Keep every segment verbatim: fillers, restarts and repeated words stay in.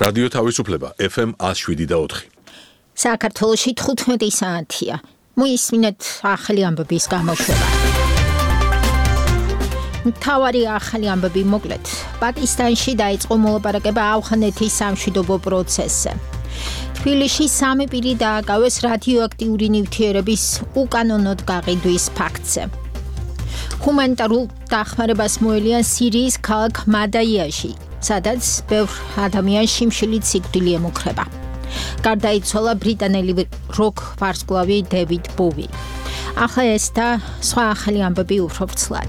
რადიო თავისუფლება ეფ ემ one oh seven და four. საქართველოში თხუთმეტი საათია. მოისმინეთ ახალი ამბების გამოშვება. მთავარი ახალი ამბები მოკლედ. პაკისტანში დაიწყო მოლაპარაკება ავღანეთის სამშვიდობო პროცესზე. თბილისში სამი პირი დააკავეს რადიოაქტიური ნივთიერების უკანონოდ გაყიდვის ფაქტზე. ჰუმანიტარულ დახმარებას მოელიან სირიის ქალაქ მადაიაში, სადაც ბევრ ადამიანს შიმშილით სიკვდილი ემუქრება. გარდაიცვალა ბრიტანელი როკ ვარსკვლავი დევიდ ბოვი. ახლა ეს და სხვა ახალი ამბები უფრო ვრცლად.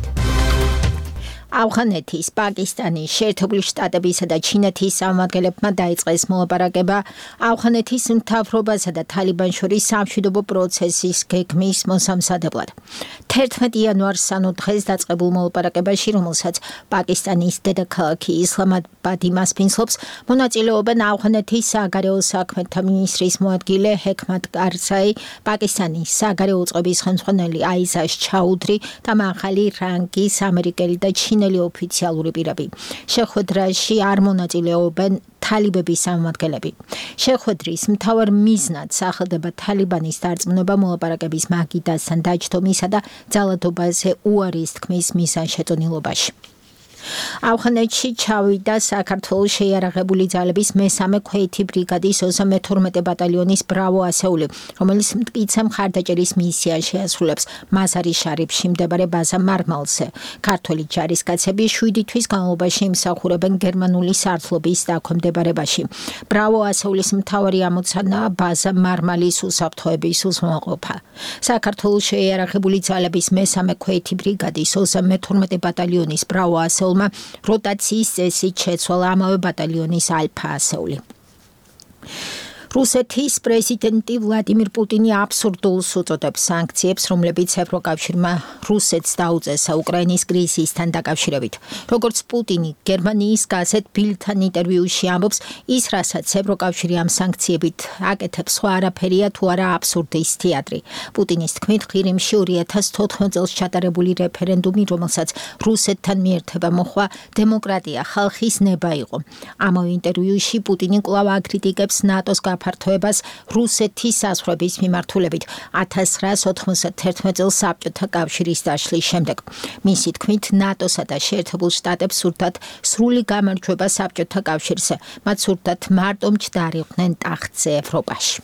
ავღანეთის, პაკისტანის, შეერთებული შტატებისა და ჩინეთის წარმომადგენლებმა დაიწყეს მოლაპარაკება ავღანეთის მთავრობასა და თალიბანს შორის სამშვიდობო პროცესის გეგმის მოსამზადებლად. თერთმეტი იანვარს ანუ დღეს დაწყებულ მოლაპარაკებაში, რომელსაც პაკისტანის დედაქალაქი ისლამაბადი მასპინძლობს, მონაწილეობენ ავღანეთის საგარეო საქმეთა მინისტრის მოადგილე ჰექმათ კარზაი, პაკისტანის საგარეო წყობის ხელმძღვანელი აიზაშ ჩაუდრი და მაღალი რანგის ამერიკელი და ჩინელი ოფიციალური პირები. შეხვედრაში არ მონაწილეობენ თალიბების წარმომადგენლები. შეხვედრის მთავარ მიზნად სახელდება თალიბანის დარწმუნება მოლაპარაკების მაგიდასთან დაჯდომისა და ძალადობაზე უარის თქმის მიზანშეწონილობაში. ავღანეთში ჩავიდა საქართველოს შეიარაღებული ძალების მესამე ქვეითი ბრიგადის ოცდამეთორმეტე ბატალიონის ბრავო ასეული, რომელიც მტკიცე მხარდაჭერის მისიას შეასრულებს მაზარი შარიფში მდებარე ბაზა მარმალზე. ქართველი ჯარისკაცები შვიდი თვის განმავლობაში იმსახურებენ გერმანული სარდლობის დაქვემდებარებაში. ბრავო ასეულის მთავარი ამოცანაა ბაზა მარმალის უსაფრთხოების უზრუნველყოფა. საქართველოს შეიარაღებული ძალების მესამე ქვეითი ბრიგადის ოცდამეთორმეტე ბატალიონის ბრავო ასეული როტაციის წესით შეცვალა ამავე ბატალიონის ალფა ასეული. რუსეთის პრეზიდენტი ვლადიმირ პუტინი აბსურდულს უწოდებს სანქციებს, რომლებიც ევროკავშირმა რუსეთს დაუწესა უკრაინის კრიზისთან დაკავშირებით. როგორც პუტინი გერმანიის გაზეთ ბილდთან ინტერვიუში ამბობს, ის რასაც ევროკავშირი ამ სანქციებით აკეთებს, სხვა არაფერია თუ არა აბსურდის თეატრი. პუტინის თქმით, ყირიმში ორი ათას თოთხმეტ წელს ჩატარებული რეფერენდუმი, რომელსაც რუსეთთან მიერთება მოხვა, დემოკრატია, ხალხის ნება იყო. ამავე ინტერვიუში პუტინი კვლავ აკრიტიკებს ნატოს ფართოებას რუსეთის საზღვრების მიმართულებით ათას ცხრაას ოთხმოცდათერთმეტ წელს საბჭოთა კავშირის დაშლის შემდეგ. მისი თქმით, ნატოსა და შეერთებულ შტატებს სურდათ სრული გამარჯვება საბჭოთა კავშირზე, მათ სურდათ მარტო მჯდარიყვნენ ტახტზე ევროპაში.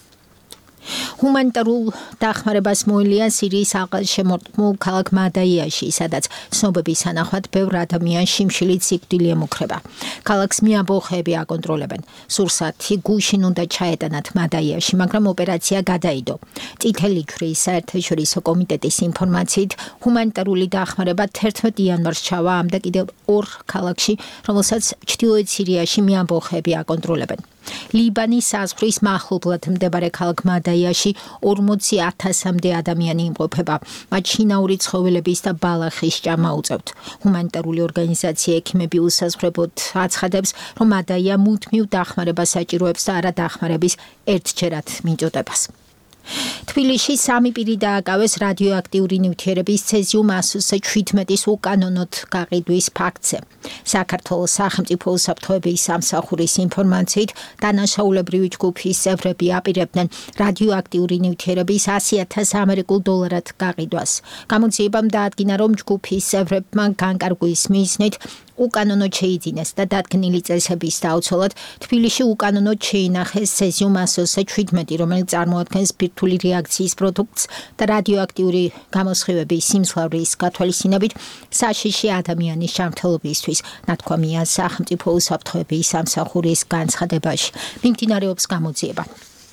ჰუმანიტარულ დახმარებას მოელიან სირიის აღარ-შემორტყმულ ქალაქ მადაიაში, სადაც ცნობების თანახმად ბევრ ადამიანს შიმშილით სიკვდილი ემუქრება. ქალაქს მეამბოხეები აკონტროლებენ. სურსათი გუშინ უნდა ჩაეტანათ მადაიაში, მაგრამ ოპერაცია გადაიდო. წითელი ჯვრის საერთაშორისო კომიტეტის ინფორმაციით, ჰუმანიტარული დახმარება თერთმეტი იანვარს ჩავა ამ და კიდევ ორ ქალაქში, რომელსაც ჩრდილოეთ სირიაში მეამბოხეები აკონტროლებენ. ლიბანის საზღვრის მახლობლად მდებარე ქალაქ მადაიაში ორმოცი ათასამდე ადამიანი იმყოფება. მათ შინაური ცხოველების და ბალახის ჭამა უწევთ. ჰუმანიტარული ორგანიზაცია ექიმები უსაზღვრებლად აცხადებს, რომ მადაია მუდმივ დახმარებას საჭიროებს და არა დახმარების ერთჯერად მიწოდებას. თბილისში სამი პირი დააკავეს რადიოაქტიური ნივთიერების ცეზიუმ one oh seven უკანონოდ გაყიდვის ფაქტზე. საქართველოს სახელმწიფო უსაფრთხოების სამსახურის ინფორმაციით, დანაშაულებრივი ჯგუფის წევრები აპირებდნენ რადიოაქტიური ნივთიერების ასი ათას ამერიკულ დოლარად გაყიდვას. გამოძიებამ დაადგინა, რომ ჯგუფის წევრებმა განკარგვის მიზნით უკანონოდ შეიძინეს და დადგენილი წესების დაუცველად თბილისში უკანონოდ შეინახეს ცეზიუმ one oh seven, რომელიც წარმოადგენს ბირთვული რეაქციის პროდუქტს და რადიოაქტიური გამოსხივების სიმძლავრის გათვალისწინებით საშიში ადამიანის ჯანმრთელობისთვის, ნათქვამია სახელმწიფო უსაფრთხოების სამსახურის განცხადებაში. მიმდინარეობს გამოძიება.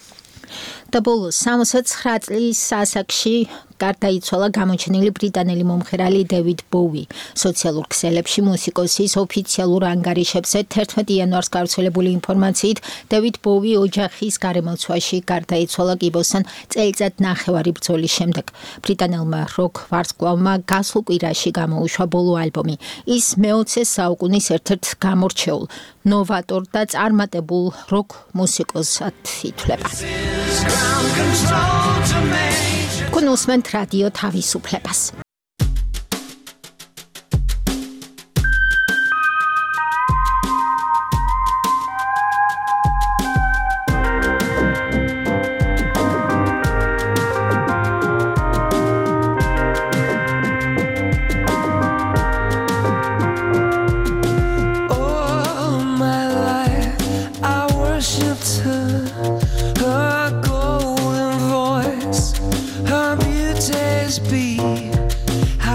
და ბოლოს სამოცდათცხრა წლის ასაკში გარდაიცვალა გამოჩენილი ბრიტანელი მომღერალი დევიდ ბოვი. სოციალურ ქსელებში მუსიკოსის ოფიციალურ ანგარიშებზე თერთმეტი იანვარს გავრცელებული ინფორმაციით, დევიდ ბოვი ოჯახის გარემოცვაში გარდაიცვალა კიბოსთან წელიწად ნახევარი ბრძოლის შემდეგ. ბრიტანელმა როკ ვარსკვლავმა გასულ კვირაში გამოუშვა ბოლო ალბომი. ის მეოცე საუკუნის ერთ-ერთ გამორჩეულ, ნოვატორ და წარმატებულ როკ მუსიკოსად ითვლება. Kun usment radio თავისუფლებას.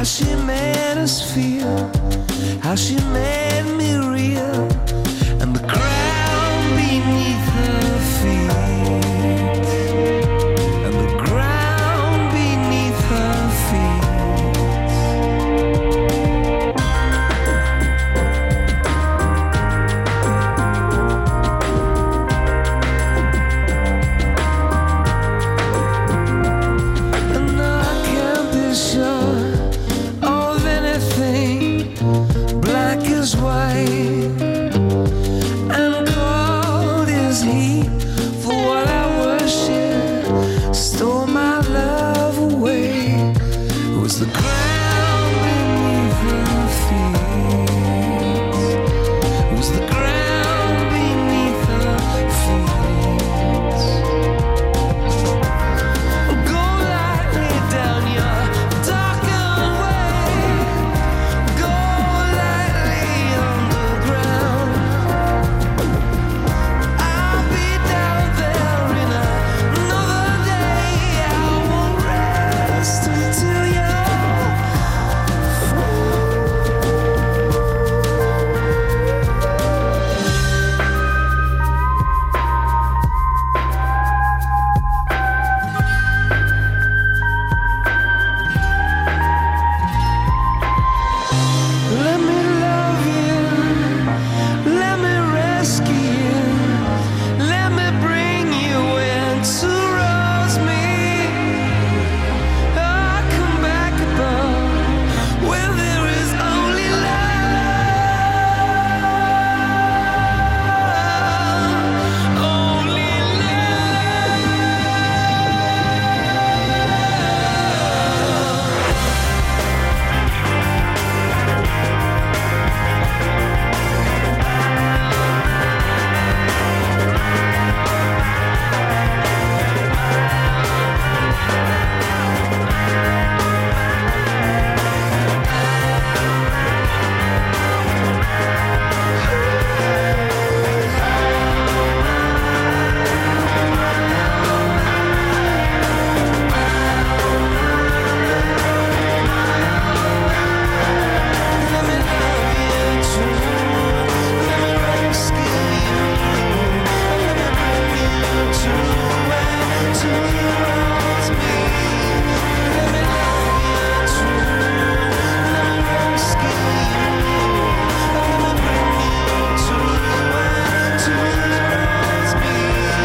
she made us feel, how she made me real, and the ground beneath her feet, and the ground beneath her feet. And I can't be sure of anything, black as white and cold as heat. For what I worship stole my love away. It was the ground beneath her feet. It was the ground beneath her feet. Go lightly down your darkened way. Go lightly underground. I'll be down there in another day. I won't rest until you're let me love you, let me rescue you, let me bring you in to rose me. I come back above where there is only love, only love. Let me love you too, let me rescue you, let me bring you to where to rose me. Let me love you too, let me rescue you, let me bring you to where to rose me.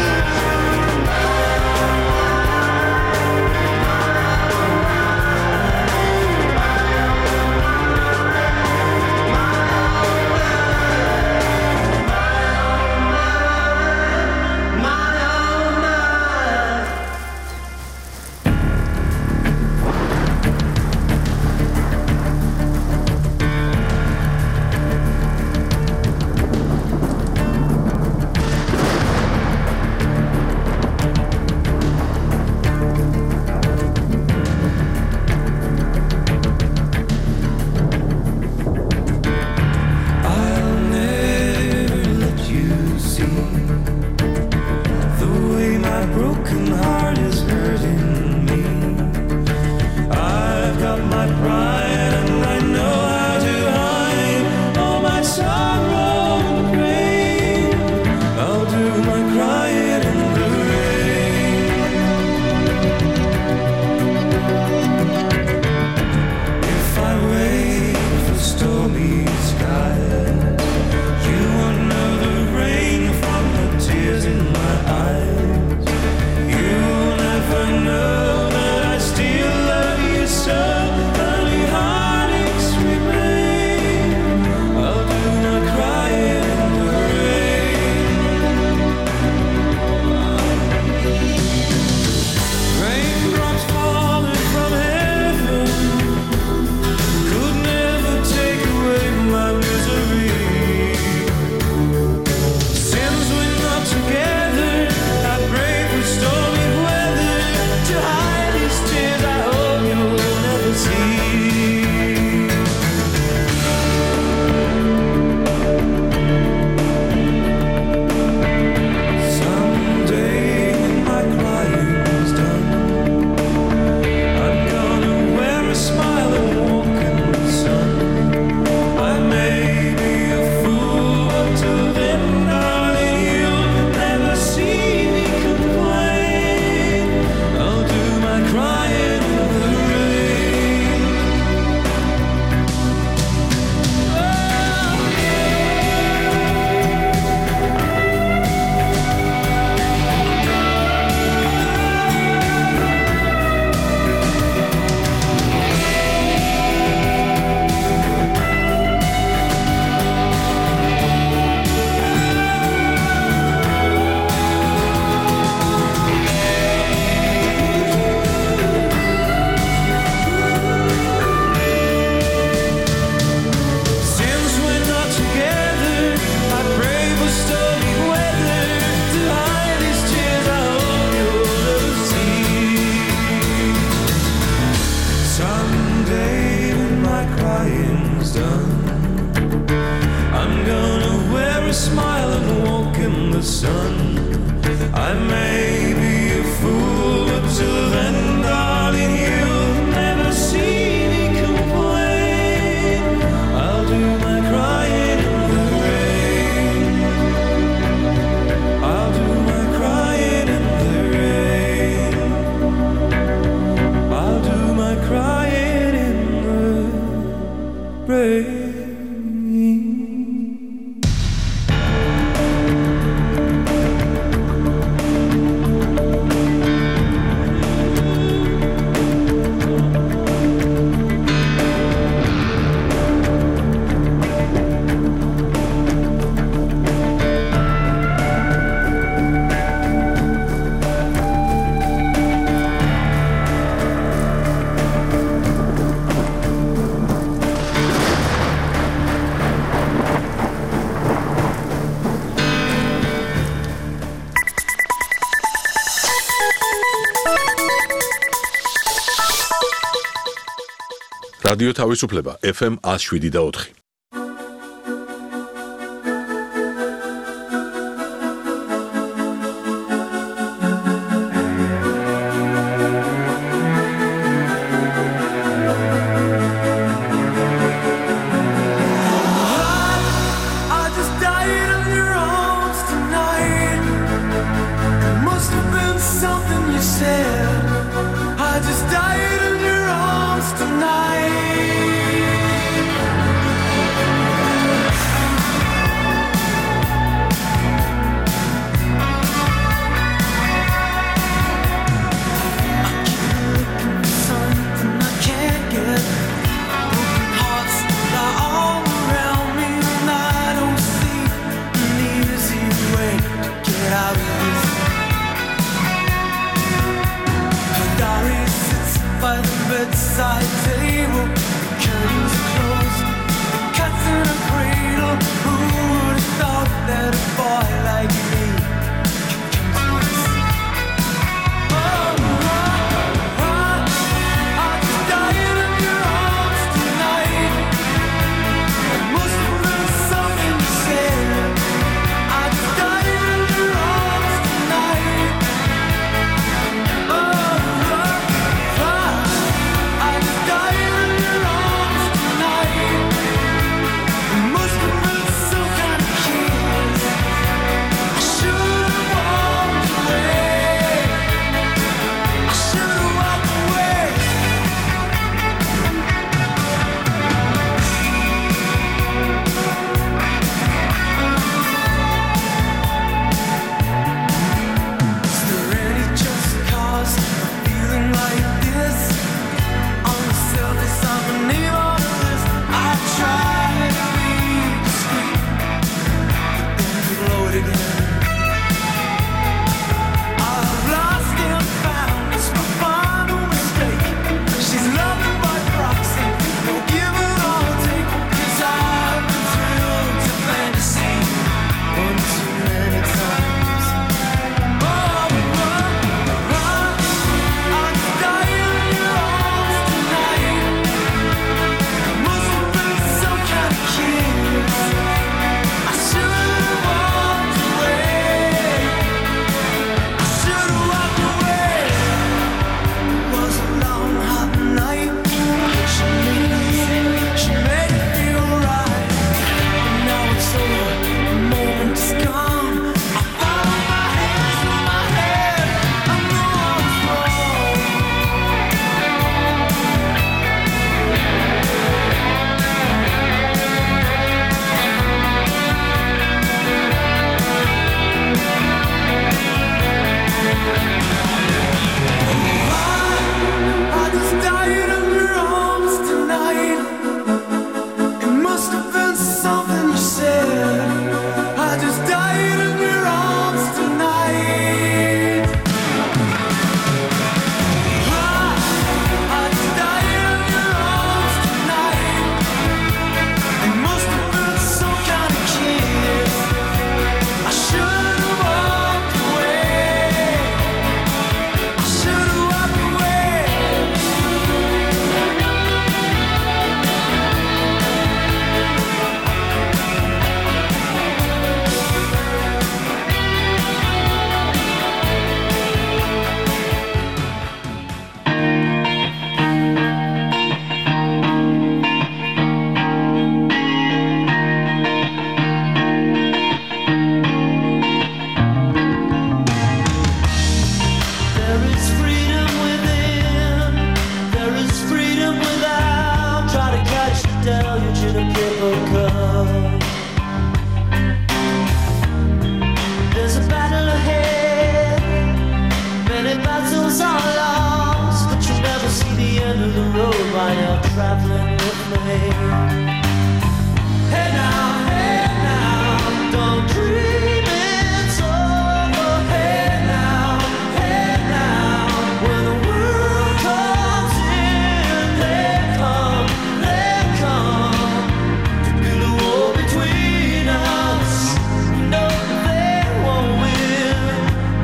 I'll never let you see the way my broken heart is hurting me. I've got my pride and I know how to hide all my sorrow and pain. I'll do my crying in the rain. If I wait for stormy skies, you won't know the rain from the tears in my eyes. You'll never know that I still love you so. Honey, how crying's done. I'm gonna wear a smile and walk in the sun. I may be a fool, but till then, darling, you'll never see me complain. I'll do my crying in the rain. I'll do my crying in the rain. I'll do my crying in the rain. რადიო თავისუფლება ეფ ემ one oh seven და four. I just died in your arms tonight. It must have been something you said. I just died in your arms tonight. deluge in a paper cup. There's a battle ahead, many battles are lost, but you'll never see the end of the road while you're traveling with me. Hey now, hey now, don't dream it's over. Hey now, hey now, when the world comes in, they come, they come to build a wall between us. No, they won't win.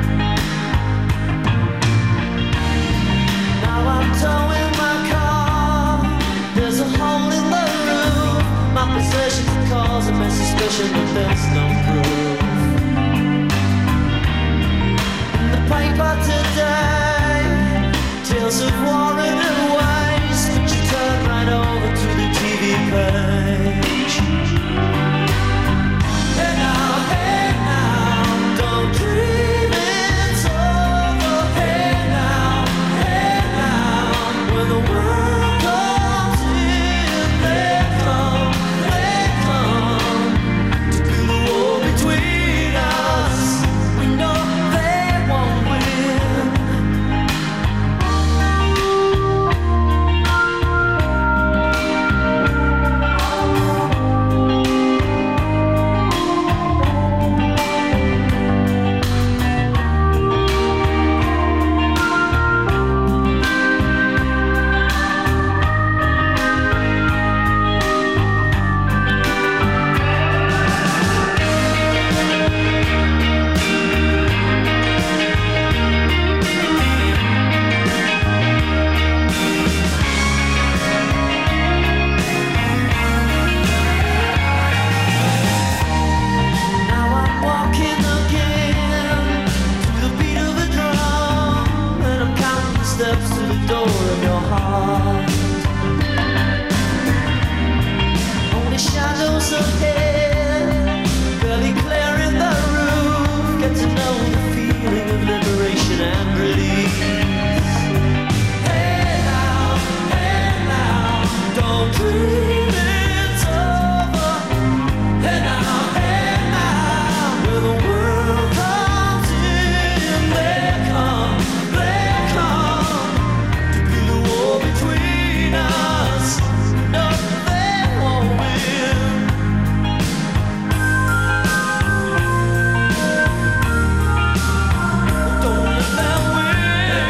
Now I'm towing my car. There's a hole in the roof. My possessions cause a mess suspicion, but there's no proof. In the paper today, tales of war and waste, but you turn right over to the T V page. Hey now, hey now, don't dream it's over. Hey now, hey now, when the world comes in, they come, they come to build a wall between us. We know they won't win. Now I'm walking again to the beat of a drum, and I'm counting the steps to the door of your heart. Only shadows ahead, barely clearing the roof. Get to know the feeling of liberation and release. Hey now, hey now, don't dream it's over. Hey now, hey now, when the world comes in, they come, they come to build a wall between us. No, they won't win. Don't let them win.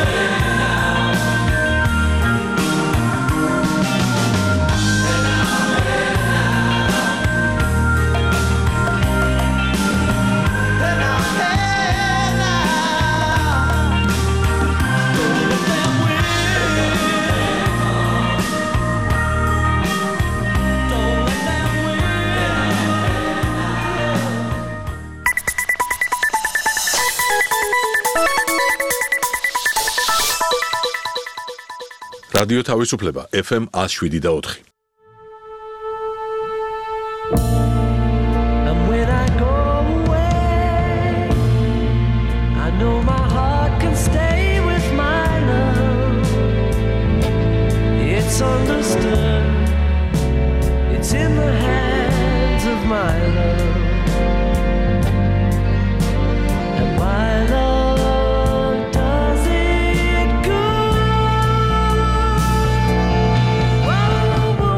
Hey now, hey now, don't let them win. Don't let them რადიო თავისუფლება ეფ ემ one oh seven და four. And when I go away, I know my heart can stay with my love. It's understood, it's in the hands of my love. And my love does it good. Whoa, whoa.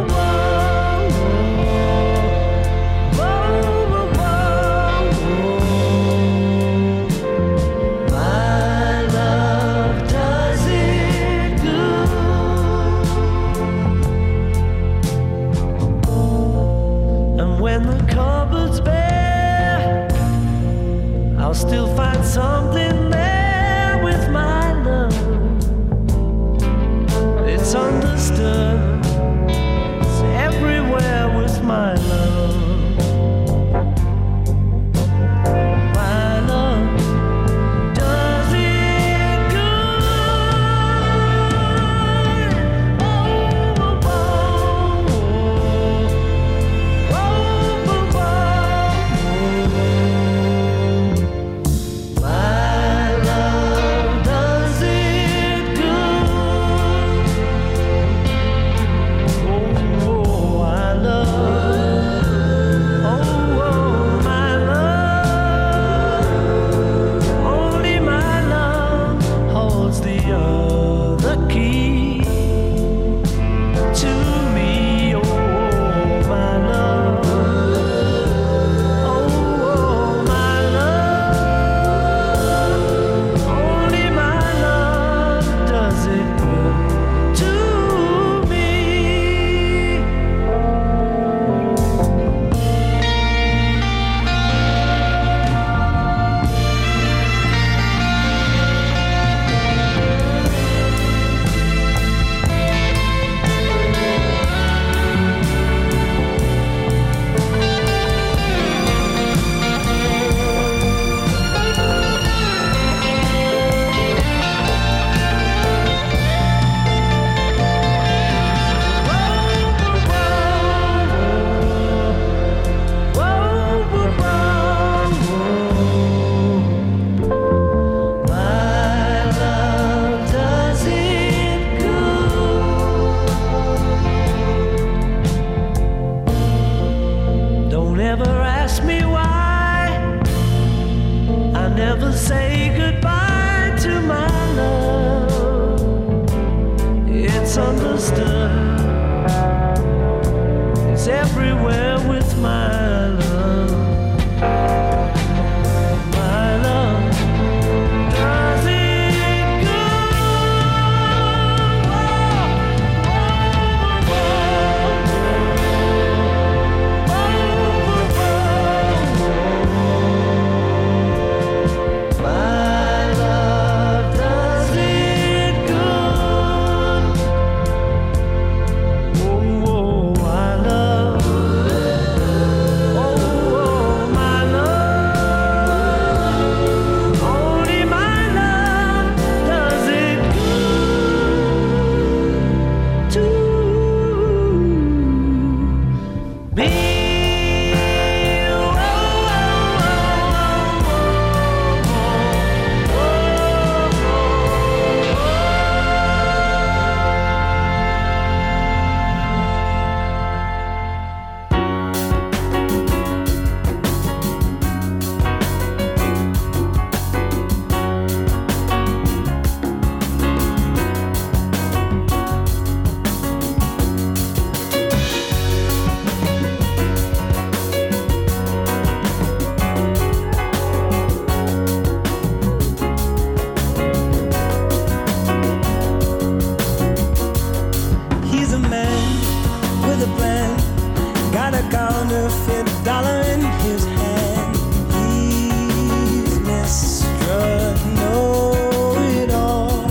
counterfeit dollar in his hand. He's Mister Know-It-All,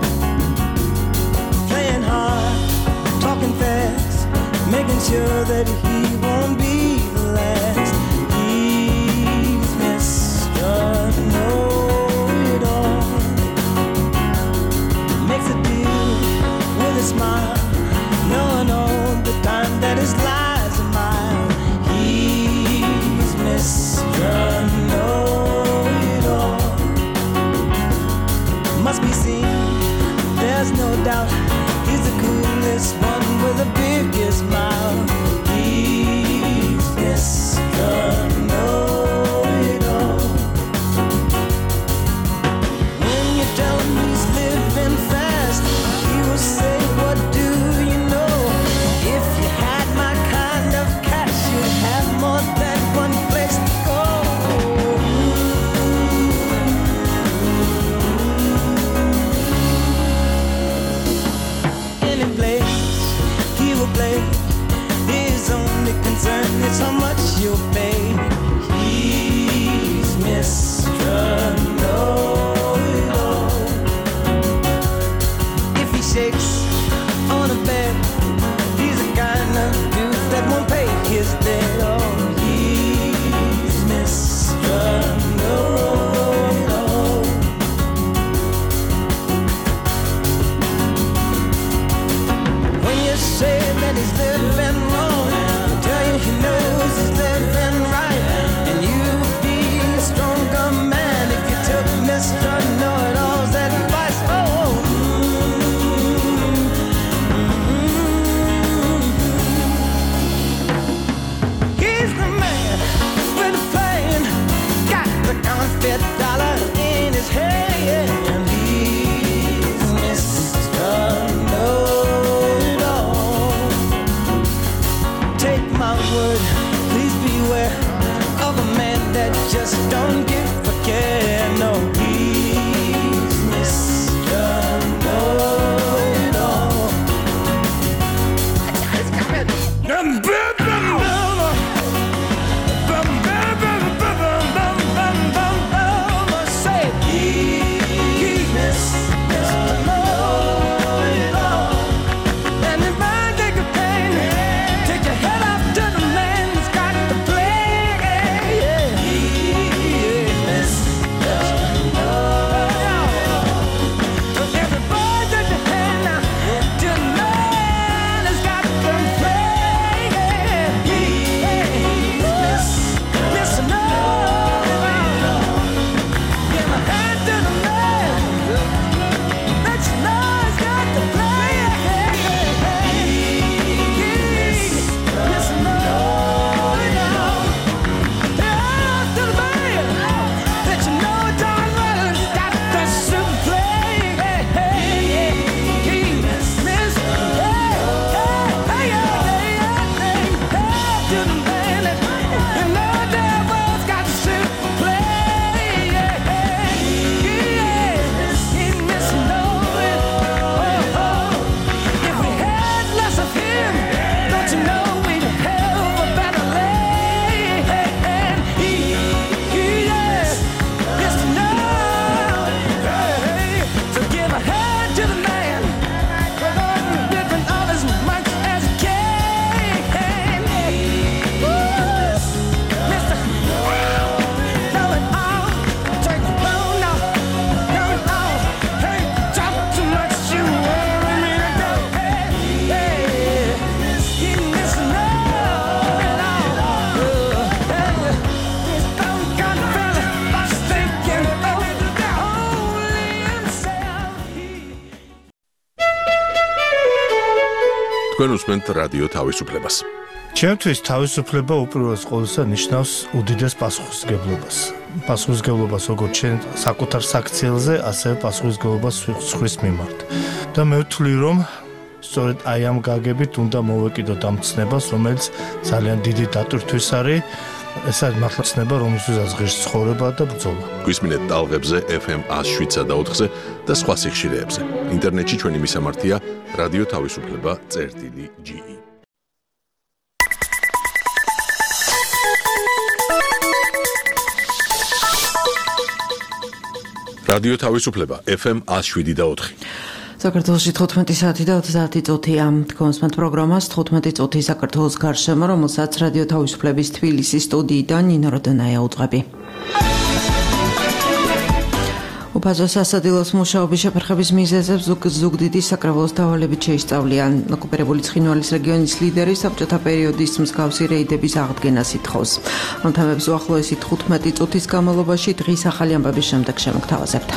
playing hard, talking fast, making sure that he won't be the last. He's Mister Know-It-All, makes a deal with a smile, knowing all the time that his lies are mine. He's Mister Know-It-All, must be seen, there's no doubt. He's the coolest one with the biggest smile. He's Mister Know-It-All. When you tell him he's living fast, he will say, what do you know? If you had my kind of cash, you'd have more than one place to go. Any place he will play, his only concern is how much you'll pay. He's Mister Know-It-All. If he shakes on a bed, he's the kind of dude that won't pay his debt. Oh, he's Mister Know-It-All. When you say that he's living wrong, he'll tell you he knows he's living right. And you'd be a stronger man if you took Mister Know-It-All's advice. Oh, he's the man with the plan, got the counterfeit dollar in his hand. He's Mister Know-It-All. Take my word, please beware of a man that just don't give a care. No, he's Mister Know-It-All. Say, he's Mister Know-It-All. And if I take a pain, take your head up to the man who's got the play. He's Mister Know-It-All. Everybody take your hand now to the man who's got the play. He's Mister Know-It-All. Give my hand to the man that you know has got the play. He's Mister Know-It-All. Yeah, to the man that you know darn well has got the super play. He's Mister To the man that you know damn well's got the super play. He's Mister Know-It-All. If we had less of him, don't you know we'd have a better land? Yes, Mister Know-It-All. So give a hand to the man, different others as much as you can. Mister Know-It-All, take the load now. Know-It-All, hey, talk too much, you want me to go. Hey, hey, you Mister Know-It-All. Hey, this dumb kind of fella, I'm thinking only himself. თქვენ უსმენთ რადიო თავისუფლებას. ჩემთვის თავისუფლება უპირველეს ყოვლისა ნიშნავს უდიდეს პასუხისმგებლობას. პასუხისმგებლობას როგორც ჩვენ საკუთარ საქციელზე, ასევე პასუხისმგებლობას სხვის მიმართ. და მე ვთვლი, რომ სწორედ აი ამ გაგებით უნდა მოვეკიდოთ ამ ცნებას, რომელიც ძალიან დიდი დატვირთვის არის. ეს არის მართლა ცნება, რომელსაც ღირს ცხოვრება და ბრძოლა. გვისმინეთ ტალღებზე ეფ ემ one oh seven point four და სხვა სიხშირეებზე. ინტერნეტში ჩვენი მისამართია რადიო თავისუფლება წერტილი ჯი ი. რადიო თავისუფლება ეფ ემ one oh seven და four. საქართველოში თხუთმეტი საათი და ოცდაათი წუთია. თქვენსმენთ პროგრამას თხუთმეტი წუთი საქართველოს გარშემო, რომელსაც რადიო თავისუფლების თბილისის სტუდიიდან ნინო როდონაია უძღვები. უფაზო სასადილოს მუშაობის შეფერხების მიზეზებს ზუგდიდის საკრებულოს დავალებით შეისწავლიან. ოკუპირებული ცხინვალის რეგიონის ლიდერი საბჭოთა პერიოდის მსგავსი რეიდების აღდგენას ითხოვს. ამ თემებს უახლოესი თხუთმეტი წუთის განმავლობაში დღის ახალი ამბების შემდეგ შემოგთავაზებთ.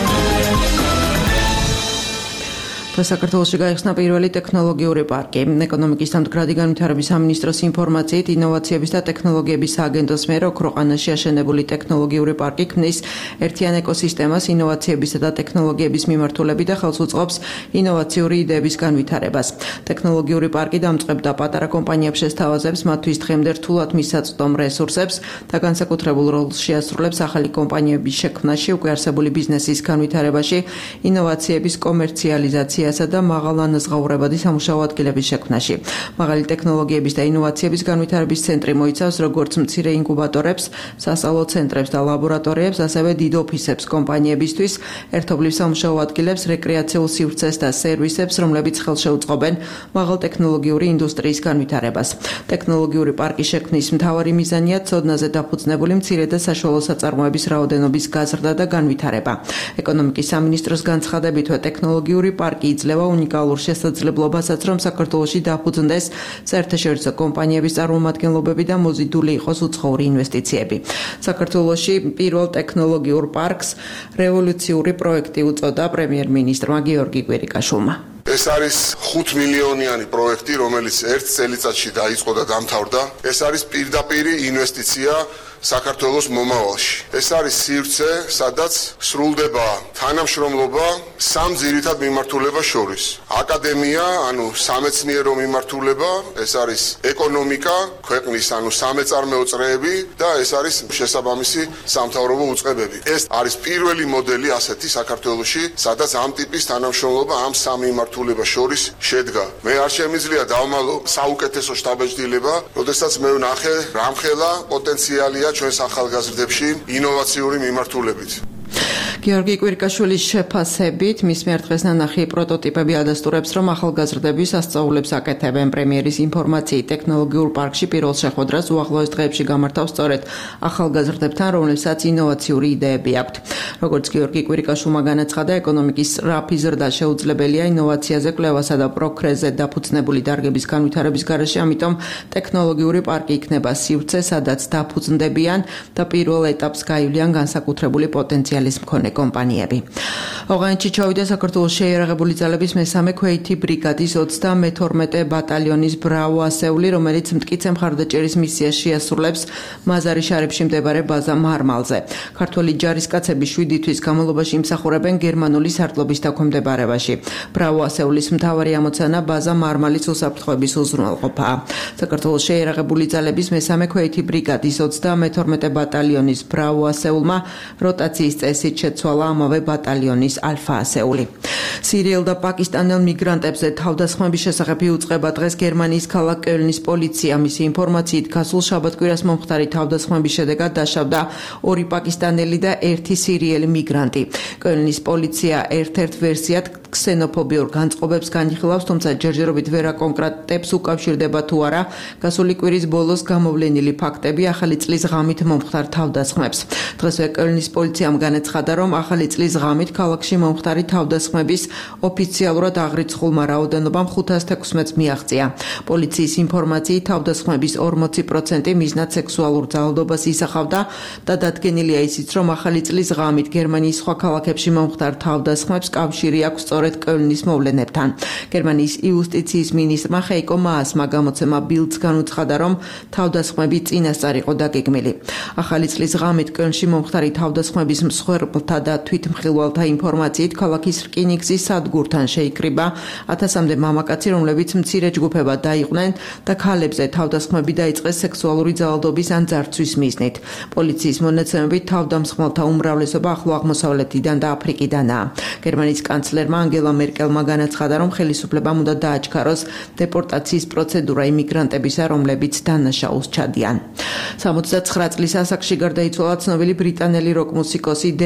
საქართველოში გაიხსნა პირველი ტექნოლოგიური პარკი. ეკონომიკის დამდგრადი განვითარების სამინისტროს ინფორმაციით, ინოვაციების და ტექნოლოგიების სააგენტოს მიერ ოქროყანაში აშენებული ტექნოლოგიური პარკი ქმნის ერთიან ეკოსისტემას ინოვაციებისა და ტექნოლოგიების მიმართულებით და ხელს უწყობს ინოვაციური იდეების განვითარებას. ტექნოლოგიური პარკი დამწყებდა პატარა კომპანიებს შესთავაზებს, მათთვის დღემდე რთულად მისაწვდომ რესურსებს და განსაკუთრებულ როლს შეასრულებს ახალი კომპანიების შექმნაში, უკვე არსებული ბიზნესის განვითარებაში, ინოვაციების კომერციალიზაციაში და მაღალანაზღაურებადი სამუშაო ადგილების შექმნაში. მაღალი ტექნოლოგიების და ინოვაციების განვითარების ცენტრი მოიცავს როგორც მცირე ინკუბატორებს, სასწავლო ცენტრებს და ლაბორატორიებს, ასევე დიდ ოფისებს კომპანიებისთვის, ერთობლივ სამუშაო ადგილებს, რეკრეაციულ სივრცეს და სერვისებს, რომლებიც ხელშეუწყობენ მაღალტექნოლოგიური ინდუსტრიის განვითარებას. ტექნოლოგიური პარკის შექმნის მთავარი მიზანია ცოდნაზე დაფუძნებული მცირე და საშუალო საწარმოების რაოდენობის გაზრდა და განვითარება. ეკონომიკის სამინისტროს განცხადებითვე ტექნოლოგიური პარკი იძლევა უნიკალურ შესაძლებლობასაც, რომ საქართველოში დაფუძნდეს საერთაშორისო კომპანიების წარმომადგენლობები და მოზიდული იყოს უცხოური ინვესტიციები. საქართველოში პირველ ტექნოლოგიურ პარკს რევოლუციური პროექტი უწოდა პრემიერ-მინისტრმა გიორგი კვირიკაშვილმა. ეს არის ხუთ მილიონიანი პროექტი, რომელიც ერთ წელიწადში დაიწყო და დამთავრდა. ეს არის პირდაპირი ინვესტიცია საქართველოს მომავალში. ეს არის სივრცე, სადაც სრულდება თანამშრომლობა სამ ძირითად მიმართულებას შორის. აკადემია, ანუ სამეცნიერო მიმართულება, ეს არის ეკონომიკა, ქვეყნის ანუ სამეწარმეო წრეები და ეს არის შესაბამისი სამთავრობო უწყებები. ეს არის პირველი მოდელი ასეთი საქართველოში, სადაც ამ ტიპის თანამშრომლობა ამ სამ მიმართულებას შორის შედგა. მე არ შემიძლია დავმალო საუკეთესო შტაბეჭდილება, როდესაც მე ვნახე რამხელა პოტენციალია ჩვენს ახალგაზრდებში ინოვაციური მიმართულებით. გიორგი კვირიკაშვილის შეფასებით, მის მიერ დღეს ნანახი პროტოტიპები ადასტურებს, რომ ახალგაზრდები სასწაულებს აკეთებენ. პრემიერის ინფორმაციით, ტექნოლოგიურ პარკში პირველ შეხვედრას უახლოეს დღეებში გამართავს სწორედ ახალგაზრდებთან, რომლებსაც ინოვაციური იდეები აქვთ. როგორც გიორგი კვირიკაშვილმა განაცხადა, ეკონომიკის სწრაფი ზრდა შეუძლებელია ინოვაციაზე, კვლევასა და პროგრესზე დაფუძნებული დარგების განვითარების გარეშე, ამიტომ ტექნოლოგიური პარკი იქნება სივრცე, სადაც დაფუძნდებიან და პირველ ეტაპს გაივლიან განსაკუთრებული პოტენციალის მქონე კომპანიები. ოღონდ ჩავიდა საქართველოს შეიარაღებული ძალების მესამე ქვეითი ბრიგადის ოცდამეთორმეტე ბატალიონის ბრავო ასეული, რომელიც მტკიცე მხარდაჭერის მისიას შეასრულებს მაზარი შარიფში მდებარე ბაზა მარმალზე. ქართველი ჯარისკაცები შვიდი თვის განმავლობაში იმსახურებენ გერმანული სარდლობის დაქვემდებარებაში. ბრავო ასეულის მთავარი ამოცანა ბაზა მარმალის უსაფრთხოების უზრუნველყოფაა. საქართველოს შეიარაღებული ძალების მესამე ქვეითი ბრიგადის ოცდამეთორმეტე ბატალიონის ბრავო ასეულმა როტაციის წესით შეცვალა ამავე ბატალიონის ალფა ასეული. სირიელ და პაკისტანელ მიგრანტებზე თავდასხმების შესახებ იუწყება დღეს გერმანიის ქალაქ კელნის პოლიცია. მისი ინფორმაციით, გასულ შაბათ-კვირას მომხდარი თავდასხმების შედეგად დაშავდა ორი პაკისტანელი და ერთი სირიელი მიგრანტი. კელნის პოლიცია ერთ-ერთ ვერსიად ქსენოფობიურ განწყობებს განიხილავს, თუმცა ჯერჯერობით ვერ აკონკრეტებს უკავშირდება თუ არა გასული კვირის ბოლოს გამოვლენილი ფაქტები ახალი წლის ღამით მომხდარ თავდასხმებს. დღესვე კელნის პოლიციამ განაცხადა, რომ ახალი წლის ღამით ქალაქში მომხდარი თავდასხმების ოფიციალურად აღრიცხულმა რაოდენობამ ხუთას თექვსმეტს მიაღწია. პოლიციის ინფორმაციით, თავდასხმების ორმოცი პროცენტი მიზნად სექსუალურ ძალადობას ისახავდა და დადგენილია ისიც, რომ ახალი წლის ღამით გერმანიის სხვა ქალაქებში მომხდარ თავდასხმებს კავშირი აქვს სწორედ კელნის მოვლენებთან. გერმანიის იუსტიციის მინისტრმა ხეიკო მაასმა გამოცემა ბილდს განუცხადა, რომ თავდასხმები წინასწარ იყო დაგეგმილი. ახალი წლის ღამით კელნში მომხდარი თავდასხმების მსხვერპლთა და თვითმხილველთა ინფორმაციით, ქალაქის რკინიგზის სადგურთან შეიკრიბა ათასამდე მამაკაცი, რომლებიც მცირე ჯგუფებად დაიყვნენ და ქალებზე თავდასხმები დაიწყეს სექსუალური ძალადობის ან ძარცვის მიზნით. პოლიციის მონაცემებით თავდამსხმელთა უმრავლესობა ახლო აღმოსავლეთიდან და აფრიკიდანაა. გერმანიის კანცლერმა ანგელა მერკელმა განაცხადა, რომ ხელისუფლებამ უნდა დააჩქაროს დეპორტაციის პროცედურა იმიგრანტებისა, რომლებიც დანაშაულს ჩადიან. სამოცდაცხრა წლის ასაკში გარდაიცვალა ცნობილი ბრიტანელი როკ მუსიკოსი დევიდ ბოუი.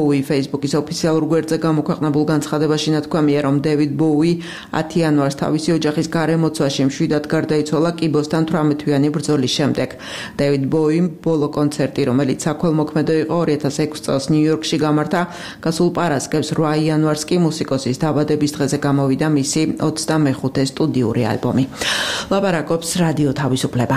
Bowie Facebook-ის ოფიციალურ გვერდზე გამოქვეყნებულ განცხადებაში ნათქვამია, რომ David Bowie ათი იანვარს თავისი ოჯახის გარემოცვაში მშვიდად გარდაიცვალა კიბოსთან თვრამეტ-თვიანი ბრძოლის შემდეგ. David Bowie ბოლო კონცერტი, რომელიც საქველმოქმედო იყო ორი ათას ექვსი წელს ნიუ-იორკში გამართა, გასულ პარასკევს რვა იანვარს კი მუსიკოსის დაბადების დღეზე გამოვიდა მისი ოცდამეხუთე სტუდიური ალბომი. ლაპარაკობს რადიო თავისუფლება.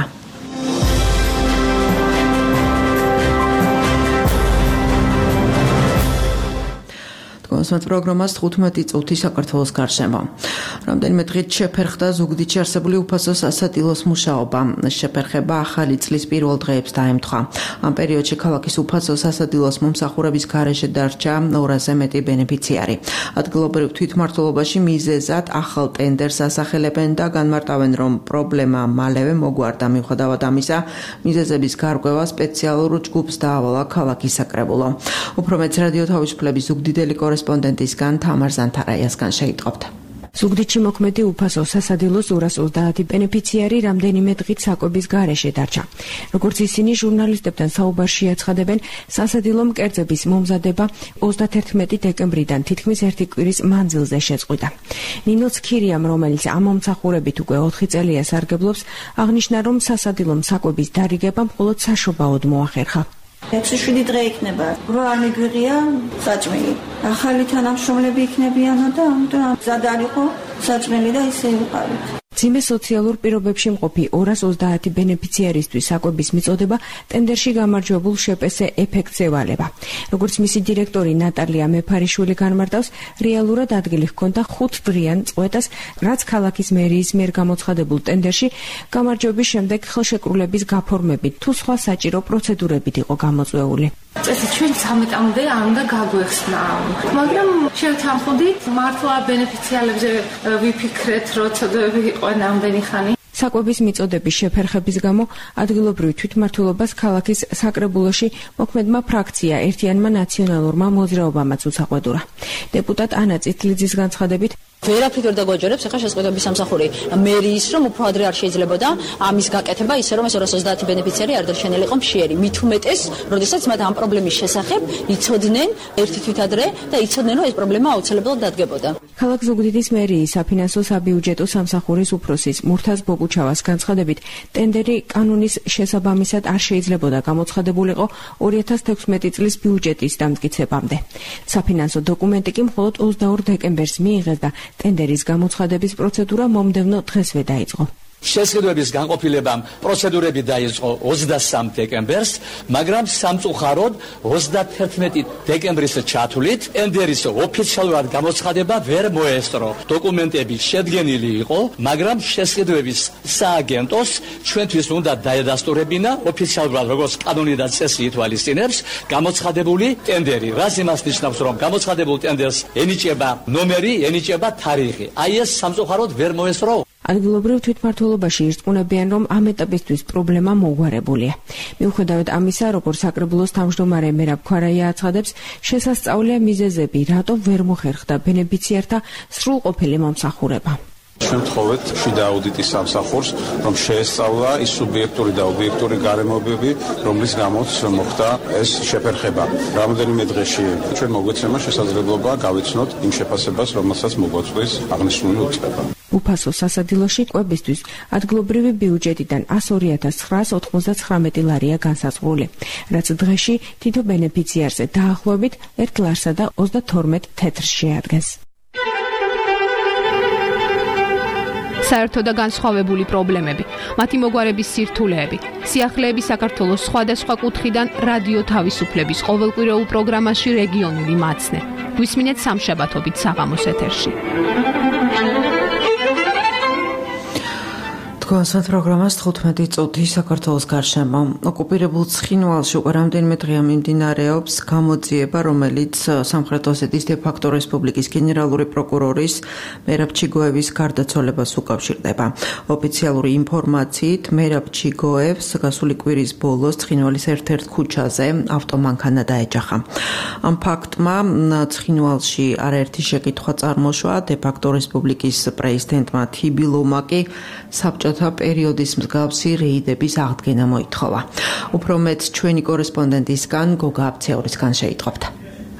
კონსერტ პროგრამას თხუთმეტი წუთი საქართველოს გარშემო. რამდენიმე დღით შეფერხდა ზუგდიდში არსებული უფასო სასადილოს მუშაობა. შეფერხება ახალი წლის პირველ დღეებს დაემთხვა. ამ პერიოდში ქალაქის უფასო სასადილოს მომსახურების გარეშე დარჩა ორასზე მეტი ბენეფიციარი. ადგილობრივ თვითმმართველობაში მიზეზად ახალ ტენდერს ასახელებენ და განმარტავენ, რომ პრობლემა მალევე მოგვარდა. მიუხედავად ამისა, მიზეზების გარკვევა სპეციალურ ჯგუფს დაავალა ქალაქის საკრებულო. უფრო მეც რადიო თავისუფლების ზუგდიდელი კორესპონდენტისგან თამარ ზანთარაიასგან შეიტყობთ. ზუგდიდში მოქმედი უფასო სასადილოს ორას ოცდაათი ბენეფიციარი რამდენიმე დღით საკვების გარეშე დარჩა. როგორც ისინი ჟურნალისტებთან საუბარში აცხადებენ, სასადილომ კერძების მომზადება ოცდაათერთმეტი დეკემბრიდან თითქმის ერთი კვირის მანძილზე შეწყვიტა. ნინო ცქირიამ, რომელიც ამ მომსახურებით უკვე ოთხი წელია სარგებლობს, აღნიშნა, რომ სასადილომ საკვების დარიგება მხოლოდ საშობაოდ მოახერხა. ექვსი შვიდი დღე იქნება. რო არ მიგვიღია საჭმელი. ახალი თანამშრომლები იქნებიანო და ამიტომ მზად არ იყო საჭმელი და ისე ვიყავით. ძიმე სოციალურ პირობებში მყოფი ორას ოცდაათი ბენეფიციარისთვის საკვების მიწოდება ტენდერში გამარჯვებულ შეპესე ეფექტს ევალება. როგორც მისი დირექტორი ნატალია მეფარიშვილი განმარტავს, რეალურად ადგილი ჰქონდა ხუთდღიან წყვეტას, რაც ქალაქის მერიის მიერ გამოცხადებულ ტენდერში გამარჯვების შემდეგ ხელშეკრულების გაფორმებით თუ სხვა საჭირო პროცედურებით იყო გამოწვეული. წესი ჩვენ ცამეტამდე არ უნდა გაგვეხსნა, მაგრამ შევთანხმდით მართლა ბენეფიციარებზე ვიფიქრეთ, როცა ვიყავ ამდენი ხანი. საკვების მიწოდების შეფერხების გამო ადგილობრივ თვითმმართველობას ქალაქის საკრებულოში მოქმედმა ფრაქცია ერთიანმა ნაციონალურმა მოძრაობამაც უცაყვედურა. დეპუტატ ანა წითლიძის განცხადებით, ვერაფრით ვერ დაგვაჯერებს ახლა შესყიდვების სამსახური მერიის, რომ უფრო ადრე არ შეიძლებოდა ამის გაკეთება, ისე რომ ეს ორას ოცდაათი ბენეფიციარი არ დარჩენილი იყო მშიერი. მით უმეტეს, როდესაც მათ ამ პრობლემის შესახებ იცოდნენ ერთი თვით ადრე და იცოდნენ, რომ ეს პრობლემა აუცილებლად დადგებოდა. ქალაქ ზუგდიდის მერიის საფინანსო საბიუჯეტო სამსახურის უფროსის მურთაზ ბოგუჩავას განცხადებით, ტენდერი კანონის შესაბამისად არ შეიძლებოდა გამოცხადებულიყო ორი ათას თექვსმეტი წლის ბიუჯეტის დამტკიცებამდე. საფინანსო დოკუმენტი კი მხოლოდ ოცდაორ დეკემბერს მიიღეს და ტენდერის გამოცხადების პროცედურა მომდევნო დღესვე დაიწყო. შესყიდვების განყოფილებამ პროცედურები დაიწყო ოცდასამ დეკემბერს, მაგრამ სამწუხაროდ ოცდათერთმეტი დეკემბრის ჩათვლით ტენდერის ოფიციალურად გამოცხადება ვერ მოესწრო. დოკუმენტები შედგენილი იყო, მაგრამ შესყიდვების სააგენტოს ჩვენთვის უნდა დაედასტურებინა ოფიციალურად, როგორც კანონი და წესი ითვალისწინებს, გამოცხადებული ტენდერი. რაც იმას ნიშნავს, რომ გამოცხადებულ ტენდერს ენიჭება ნომერი, ენიჭება თარიღი. აი ეს სამწუხაროდ ვერ მოესწრო. ადგილობრივ თვითმმართველობაში ირწმუნებიან, რომ ამ ეტაპისთვის პრობლემა მოგვარებულია. მიუხედავად ამისა, როგორც საკრებულოს თავმჯდომარე მერაბ ქვარაია აცხადებს, შესასწავლია მიზეზები, რატომ ვერ მოხერხდა ბენეფიციართა სრულყოფილი მომსახურება. ჩვენ ვთხოვეთ შიდა აუდიტის სამსახურს, რომ შეესწავლა ის სუბიექტური და ობიექტური გარემოებები, რომლის გამოც მოხდა ეს შეფერხება. რამოდენიმე დღეში ჩვენ მოგვეცემა შესაძლებლობა გავიცნოთ იმ შეფასებას, რომელსაც მოგვაწვდის აღნიშნული უწყება. უფასო სასადილოში კვებისთვის ადგილობრივი ბიუჯეტიდან ას ორი ათას ცხრაას ოთხმოცდაცხრამეტი ლარია განსაზღვრული, რაც დღეში თითო ბენეფიციარზე დაახლოებით ერთ ლარსა და ოცდათორმეტ თეთრს შეადგენს. საერთო და განსხვავებული პრობლემები, მათი მოგვარების სირთულეები, სიახლეები საქართველოს სხვადასხვა კუთხიდან რადიო თავისუფლების ყოველკვირეულ პროგრამაში რეგიონული მაცნე. გვისმინეთ სამშაბათობით საღამოს ეთერში. კონსერტ პროგრამას თხუთმეტი წუთი საქართველოს გარშემო. ოკუპირებულ ცხინვალში უკვე რამდენიმე დღეა მიმდინარეობს გამოძიება, რომელიც სამხრეთ ოსეთის დე-ფაქტო რესპუბლიკის გენერალური პროკურორის მერაბ ჩიგოევის გარდაცვალებას უკავშირდება. ოფიციალური ინფორმაციით, მერაბ ჩიგოევს გასული კვირის ბოლოს ცხინვალის ერთ-ერთ ქუჩაზე ავტომანქანა დაეჯახა. ამ ფაქტმა ცხინვალში არაერთი შეკითხვა წარმოშვა. დე-ფაქტო რესპუბლიკის პრეზიდენტმა თიბილოვმა კი საბჭოთა პერიოდის მსგავსი რეიდების აღდგენა მოითხოვა. უფრო მეტ ჩვენი კორესპონდენტისგან გოგა აფცეორისგან შეიტყობთ.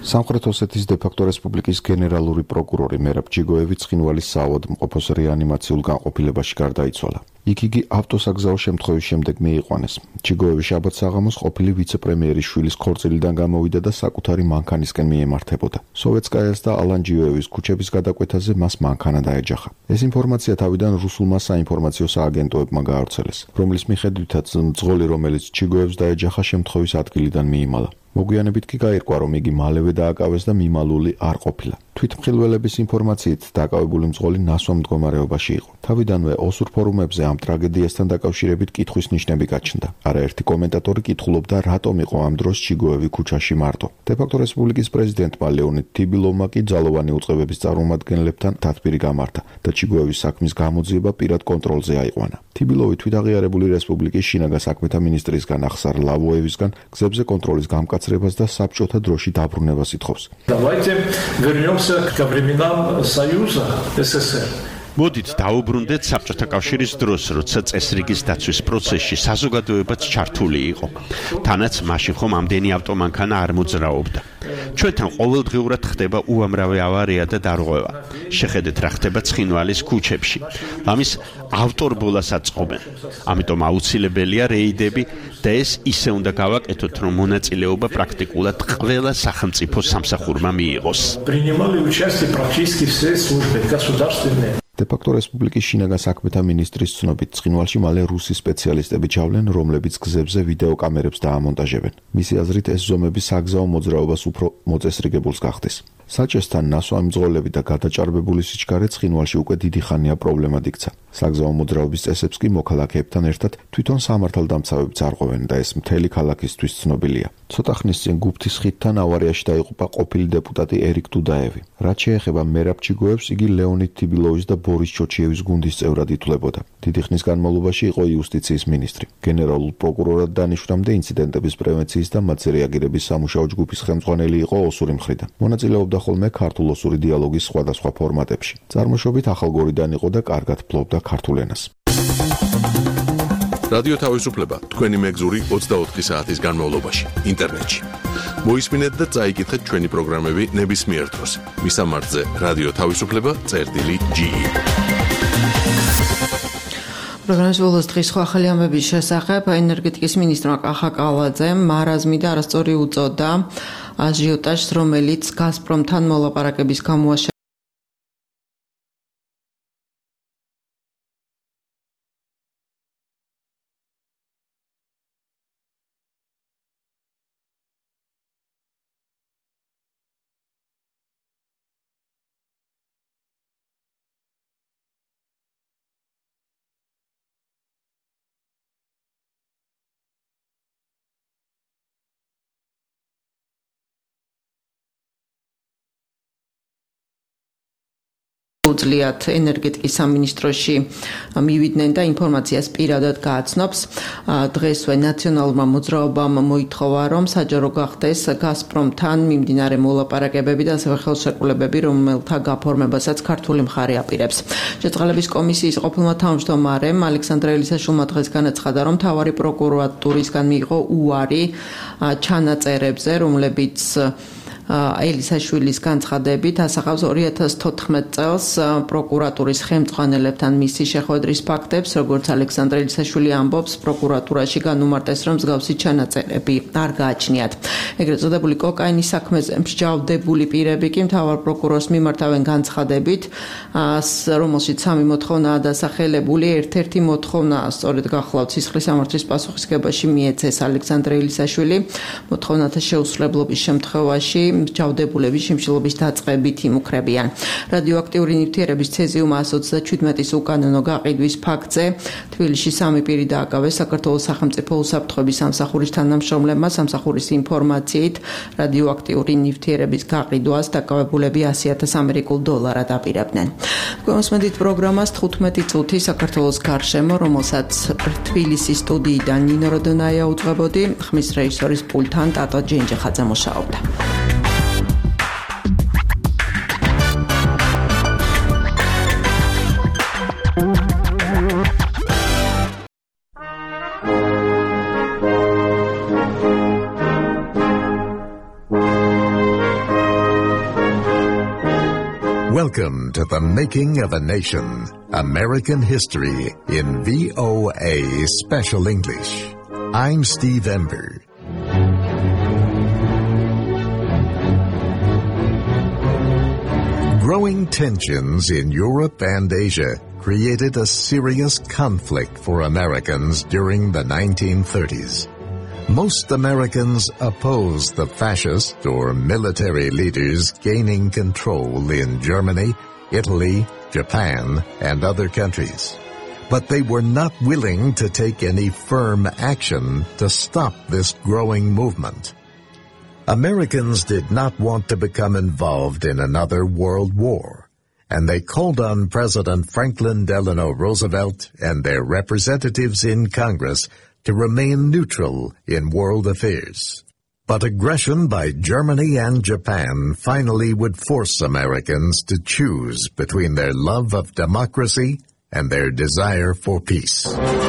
სამხრეთ ოსეთის დე-ფაქტო რესპუბლიკის გენერალური პროკურორი მერაბ ჯიგოევი ცხინვალის საავადმყოფოს რეანიმაციულ განყოფილებაში გარდაიცვალა. იქ იგი ავტოსაგზაო შემთხვევის შემდეგ მიიყვანეს. ჯიგოევი შაბათ საღამოს ყოფილი ვიცე-პრემიერის შვილის ქორწილიდან გამოვიდა და საკუთარი მანქანისკენ მიემართებოდა. სოვეტსკაიას და ალანჯიოევის ქუჩების გადაკვეთაზე მას მანქანა დაეჯახა. ეს ინფორმაცია თავიდან რუსულმა საინფორმაციო სააგენტოებმა გაავრცელეს, რომლის მიხედვითაც მძღოლი, რომელიც ჯიგოევს დაეჯახა, შემთხვევის ადგილიდან მიიმალა. მოგვიანებით კი გაირკვა, რომ იგი მალევე დააკავეს და მიმალული არ ყოფილა. თვითმხილველების ინფორმაციით დაკავებული მძღოლი ნასვამ მდგომარეობაში იყო. თავიდანვე ოსურ ფორუმებზე ამ ტრაგედიასთან დაკავშირებით კითხვის ნიშნები გაჩნდა. არაერთი კომენტატორი კითხულობდა, რატომ იყო ამ დროს ჩიგოევი ქუჩაში მარტო. დე-ფაქტო რესპუბლიკის პრეზიდენტმა ლეონიდ თიბილოვმა კი ძალოვანი უწყებების წარმომადგენლებთან დათბირი გამართა და ჩიგოევის საქმის გამოძიება პირად კონტროლზე აიყვანა. თიბილოვი თვითაღიარებული რესპუბლიკის შინაგან საქმეთა მინისტრისგან ახსარ ლავოევისგან გზებზე კონტროლის გამკაცრებას და საბჭოთა დროში დაბრუნებას ითხოვს. Давайте вернемся к временам Союза СССР. მოდით დაუბრუნდეთ საბჭოთა კავშირის დროს, როცა წესრიგის დაცვის პროცესში საზოგადოებაც ჩართული იყო. თანაც მაშინ ხომ ამდენი ავტომანქანა არ მოძრაობდა. ჩვენთან ყოველდღიურად ხდება უამრავი ავარია და დარღვევა. შეხედეთ რა ხდება ცხინვალის ქუჩებში. ამის ავტორბოლას აწყობენ. ამიტომ აუცილებელია რეიდები და ეს ისე უნდა გავაკეთოთ, რომ მონაწილეობა პრაქტიკულად ყველა სახელმწიფო სამსახურმა მიიღოს. Принимали участие практически все службы государственные. დე-ფაქტო რესპუბლიკის შინაგან საქმეთა მინისტრის ცნობით, ცხინვალში მალე რუსი სპეციალისტები ჩავლენ, რომლებიც გზებზე ვიდეო კამერებს დაამონტაჟებენ. მისი აზრით, ეს ზომები საგზაო მოძრაობას უფრო მოწესრიგებულს გახდეს. საჭესთან ნასვამი მძღოლები და გადაჭარბებული სიჩქარე ცხინვალში უკვე დიდი ხანია პრობლემად იქცა. საგზაო მოძრაობის წესებს კი მოქალაქეებთან ერთად თვითონ სამართალდამცავებიც არღვევენ და ეს მთელი ქალაქისთვის ცნობილია. ცოტა ხნის წინ გუფთის ხიდთან ავარიაში დაიღუპა ყოფილი დეპუტატი ერიკ დუდაევი. რაც შეეხება მერაბ ჩიგოევს, იგი ლეონიდ თიბილოვის და ბორის ჩოჩიევის გუნდის წევრად ითვლებოდა. დიდი ხნის განმავლობაში იყო იუსტიციის მინისტრი. გენერალურ პროკურორად დანიშვნამდე ინციდენტების პრევენციის და მათზე რეაგირების სამუშაო ჯგუფის ხელმძღვანელი იყო ოსური მხრიდან. მონაწილეობდა ხოლმე ქართულ-ოსური დიალოგის სხვადასხვა ფორმატებში. წარმოშობით ახალგორიდან იყო და კარგად ფლობდა ქართულ ენას. რადიო თავისუფლება თქვენი მეგზური ოცდაოთხი საათის განმავლობაში ინტერნეტში. მოისმინეთ და წაიკითხეთ ჩვენი პროგრამები ნებისმიერ დროს. მისამართზე რადიო თავისუფლება წერტილი ჯი. პროგრამის ბოლოს დღის სხვა ახალი ამბების შესახებ ენერგეტიკის მინისტრმა კახა კალაძემ მარაზმი და არასწორი უწოდა აჟიოტაჟს, რომელიც გაზპრომთან მოლაპარაკების გამოაშ უძლიათ ენერგეტიკის სამინისტროში მივიდნენ და ინფორმაციას პირადად გააცნობს. დღესვე ნაციონალურმა მოძრაობამ მოითხოვა, რომ საჯარო გახდეს გაზპრომთან მიმდინარე მოლაპარაკებები და ასევე ხელშეკრულებები, რომელთა გაფორმებასაც ქართული მხარე აპირებს. შეწყალების კომისიის ყოფილმა თავმჯდომარემ ალექსანდრე ელისაშვილმა დღეს განაცხადა, რომ მთავარი პროკურატურისგან მიიღო უარი ჩანაწერებზე, რომლებიც ელისაშვილის განცხადებით ასახავს ორი ათას თოთხმეტ წელს პროკურატურის ხელმძღვანელებთან მისი შეხვედრის ფაქტებს, როგორც ალექსანდრე ელისაშვილი ამბობს, პროკურატურაში განუმარტეს, რომ მსგავსი ჩანაწერები არ გააჩნიათ. ეგრეთ წოდებული კოკაინის საქმეზე მსჯავრდებული პირები კი მთავარ პროკურორს მიმართავენ განცხადებით, რომელშიც სამი მოთხოვნაა დასახელებული. ერთ-ერთი მოთხოვნა სწორედ გახლავთ სისხლის სამართლის პასუხისგებაში მიეცეს ალექსანდრე ელისაშვილი. მოთხოვნათა შეუსრულებლობის შემთხვევაში მსჯავრდებულები შიმშილობის დაწყებით იმუქრებიან. რადიოაქტიური ნივთიერების ცეზიუმ εκατს ოცდაჩვიდმეტის უკანონო გაყიდვის ფაქტზე თბილისში სამი პირი დააკავეს საქართველოს სახელმწიფო უსაფრთხოების სამსახურის თანამშრომლებმა. სამსახურის ინფორმაციით რადიოაქტიური ნივთიერების გაყიდვას დაკავებულები ასი ათას ამერიკულ დოლარად აპირებდნენ. გვემოსმენთ პროგრამას თხუთმეტი წუთი საქართველოს გარშემო, რომელსაც თბილისის სტუდიიდან ნინო როდონაია უძღვებოდი, ხმის რეჟისორის პულტთან ტატო ჯენჯეხაძე მუშაობდა. Welcome to the Making of a Nation, American History in V O A Special English. I'm Steve Ember. Growing tensions in Europe and Asia created a serious conflict for Americans during the nineteen thirties. Most Americans opposed the fascist or military leaders gaining control in Germany, Italy, Japan, and other countries. But they were not willing to take any firm action to stop this growing movement. Americans did not want to become involved in another world war, and they called on President Franklin Delano Roosevelt and their representatives in Congress to remain neutral in world affairs. But aggression by Germany and Japan finally would force Americans to choose between their love of democracy and their desire for peace.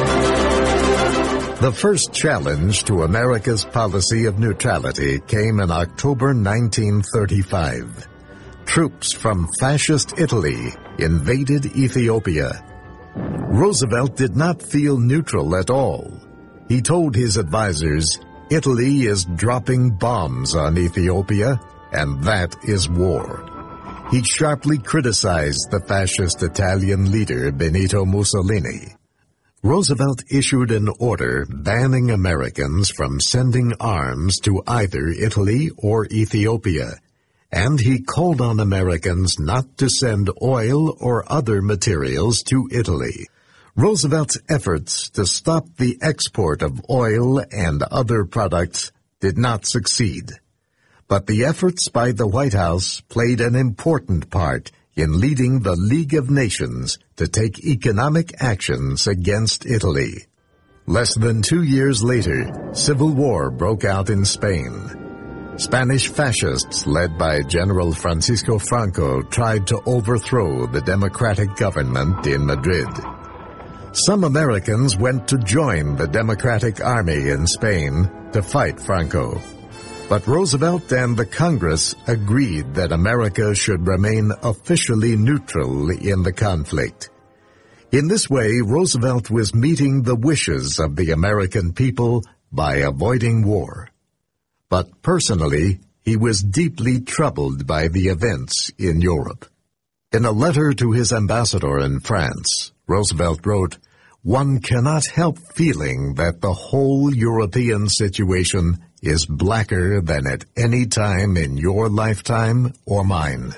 The first challenge to America's policy of neutrality came in October nineteen thirty-five. Troops from fascist Italy invaded Ethiopia. Roosevelt did not feel neutral at all. He told his advisers, "Italy is dropping bombs on Ethiopia, and that is war." He sharply criticized the fascist Italian leader Benito Mussolini. Roosevelt issued an order banning Americans from sending arms to either Italy or Ethiopia, and he called on Americans not to send oil or other materials to Italy. Roosevelt's efforts to stop the export of oil and other products did not succeed. But the efforts by the White House played an important part in leading the League of Nations to take economic actions against Italy. Less than two years later, civil war broke out in Spain. Spanish fascists led by General Francisco Franco tried to overthrow the democratic government in Madrid. Some Americans went to join the Democratic Army in Spain to fight Franco. But Roosevelt and the Congress agreed that America should remain officially neutral in the conflict. In this way, Roosevelt was meeting the wishes of the American people by avoiding war. But personally, he was deeply troubled by the events in Europe. In a letter to his ambassador in France, Roosevelt wrote, "One cannot help feeling that the whole European situation is blacker than at any time in your lifetime or mine."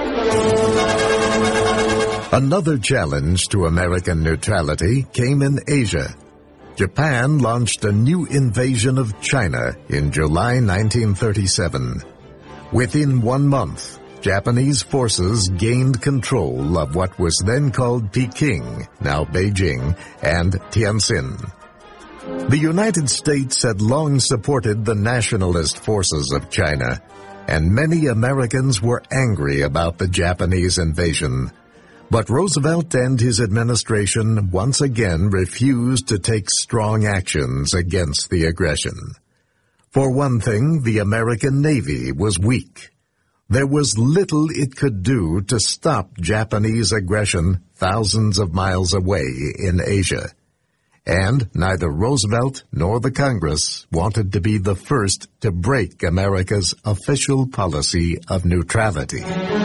Another challenge to American neutrality came in Asia. Japan launched a new invasion of China in July nineteen thirty-seven. Within one month, Japanese forces gained control of what was then called Peking, now Beijing, and Tianjin. The United States had long supported the nationalist forces of China, and many Americans were angry about the Japanese invasion. But Roosevelt and his administration once again refused to take strong actions against the aggression. For one thing, the American Navy was weak. There was little it could do to stop Japanese aggression thousands of miles away in Asia. And neither Roosevelt nor the Congress wanted to be the first to break America's official policy of neutrality.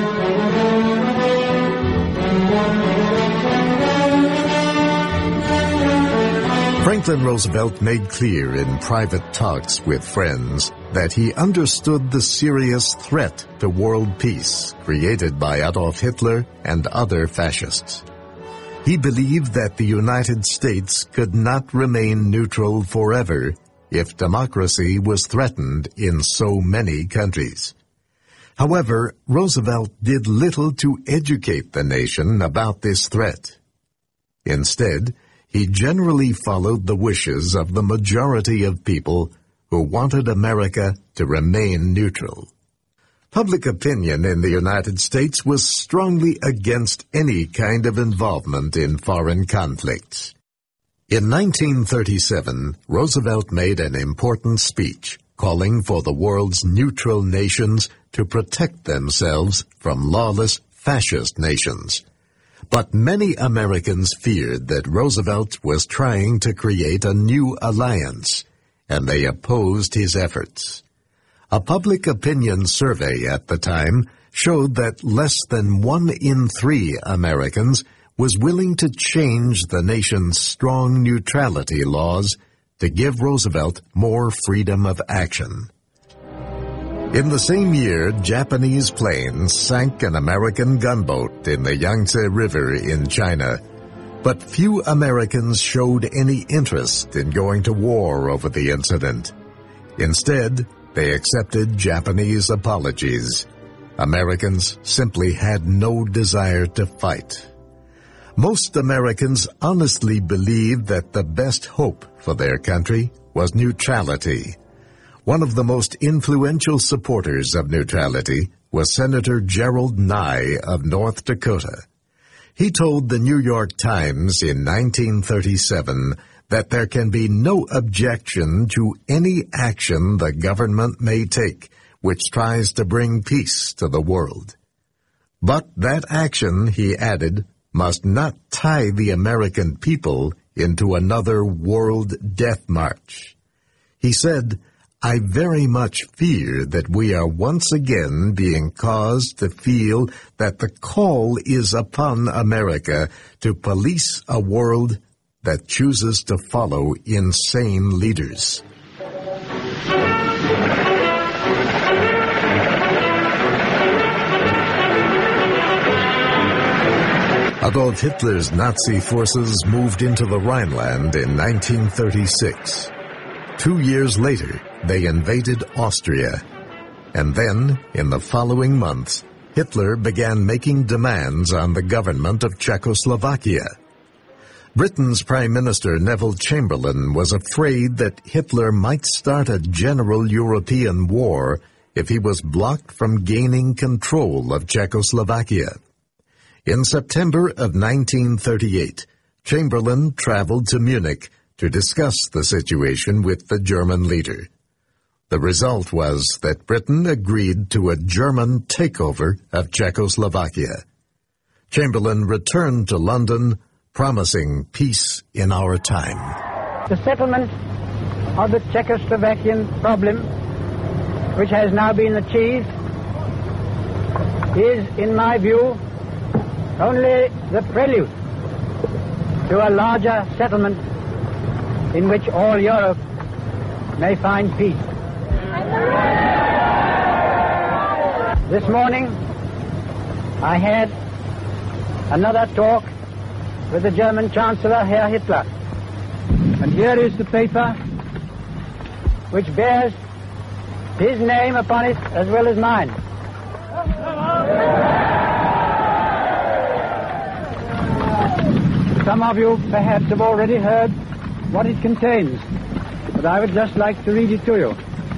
Franklin Roosevelt made clear in private talks with friends that he understood the serious threat to world peace created by Adolf Hitler and other fascists. He believed that the United States could not remain neutral forever if democracy was threatened in so many countries. However, Roosevelt did little to educate the nation about this threat. Instead, he generally followed the wishes of the majority of people who wanted America to remain neutral. Public opinion in the United States was strongly against any kind of involvement in foreign conflicts. In nineteen thirty-seven, Roosevelt made an important speech calling for the world's neutral nations to protect themselves from lawless fascist nations. But many Americans feared that Roosevelt was trying to create a new alliance, and they opposed his efforts. A public opinion survey at the time showed that less than one in three Americans was willing to change the nation's strong neutrality laws to give Roosevelt more freedom of action. In the same year, Japanese planes sank an American gunboat in the Yangtze River in China, but few Americans showed any interest in going to war over the incident. Instead, they accepted Japanese apologies. Americans simply had no desire to fight. Most Americans honestly believed that the best hope for their country was neutrality. One of the most influential supporters of neutrality was Senator Gerald Nye of North Dakota. He told the New York Times in nineteen thirty-seven that there can be no objection to any action the government may take which tries to bring peace to the world. But that action, he added, must not tie the American people into another world death march. He said, "I very much fear that we are once again being caused to feel that the call is upon America to police a world that chooses to follow insane leaders." Adolf Hitler's Nazi forces moved into the Rhineland in nineteen thirty-six. Two years later, they invaded Austria. And then, in the following months, Hitler began making demands on the government of Czechoslovakia. Britain's Prime Minister Neville Chamberlain was afraid that Hitler might start a general European war if he was blocked from gaining control of Czechoslovakia. In September of nineteen thirty-eight, Chamberlain traveled to Munich to discuss the situation with the German leader. The result was that Britain agreed to a German takeover of Czechoslovakia. Chamberlain returned to London, promising peace in our time. The settlement of the Czechoslovakian problem, which has now been achieved, is, in my view, only the prelude to a larger settlement in which all Europe may find peace. This morning, I had another talk with the German Chancellor, Herr Hitler. And here is the paper which bears his name upon it as well as mine. Some of you perhaps have already heard what it contains, but I would just like to read it to you.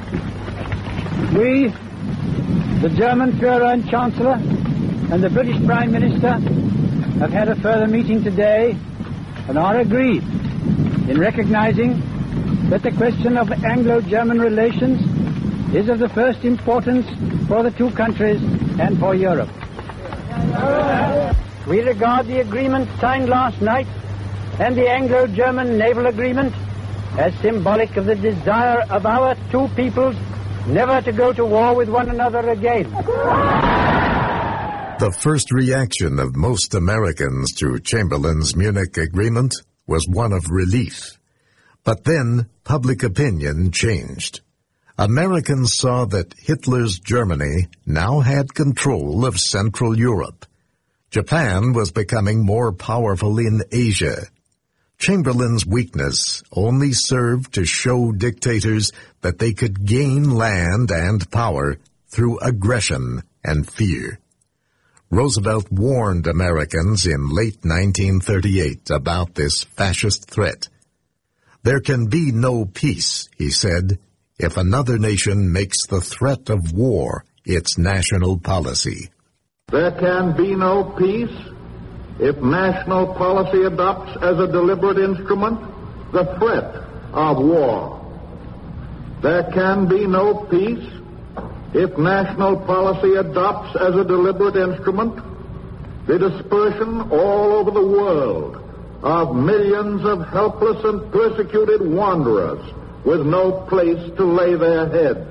We, the German Führer and Chancellor, and the British Prime Minister have had a further meeting today and are agreed in recognizing that the question of Anglo-German relations is of the first importance for the two countries and for Europe. We regard the agreement signed last night and the Anglo-German naval agreement as symbolic of the desire of our two peoples never to go to war with one another again. The first reaction of most Americans to Chamberlain's Munich agreement was one of relief. But then public opinion changed. Americans saw that Hitler's Germany now had control of Central Europe. Japan was becoming more powerful in Asia. Chamberlain's weakness only served to show dictators that they could gain land and power through aggression and fear. Roosevelt warned Americans in late nineteen thirty-eight about this fascist threat. There can be no peace, he said, if another nation makes the threat of war its national policy. There can be no peace if national policy adopts as a deliberate instrument the threat of war. There can be no peace if national policy adopts as a deliberate instrument the dispersion all over the world of millions of helpless and persecuted wanderers with no place to lay their heads.